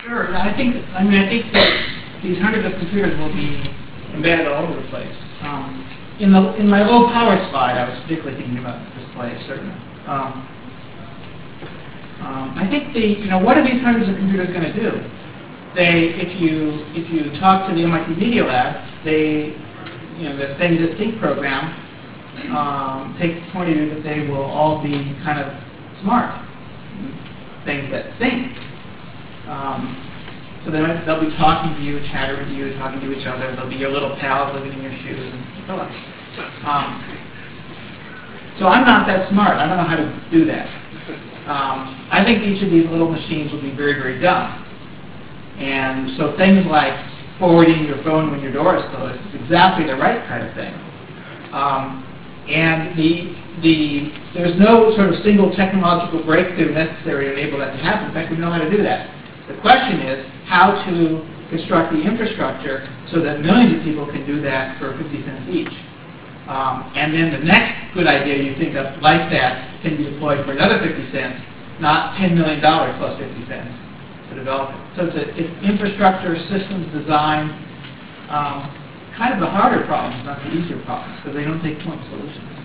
Sure. I think that these hundreds of computers will be embedded all over the place. In my low power slide, I was particularly thinking about displays, certainly. I think what are these hundreds of computers going to do? If you talk to the MIT Media Lab, the things that think program takes the point of view that they will all be kind of smart things that think. So they'll be talking to you, chattering with you, talking to each other. They'll be your little pals living in your shoes and so on. So I'm not that smart. I don't know how to do that. I think each of these little machines will be very, very dumb. And so things like forwarding your phone when your door is closed is exactly the right kind of thing. And there's no sort of single technological breakthrough necessary to enable that to happen. In fact, we know how to do that. The question is how to construct the infrastructure so that millions of people can do that for 50 cents each. And then the next good idea you think of like that can be deployed for another 50 cents, not $10 million plus 50 cents to develop it. So it's infrastructure, systems design, kind of the harder problems, not the easier problems, because they don't take point solutions.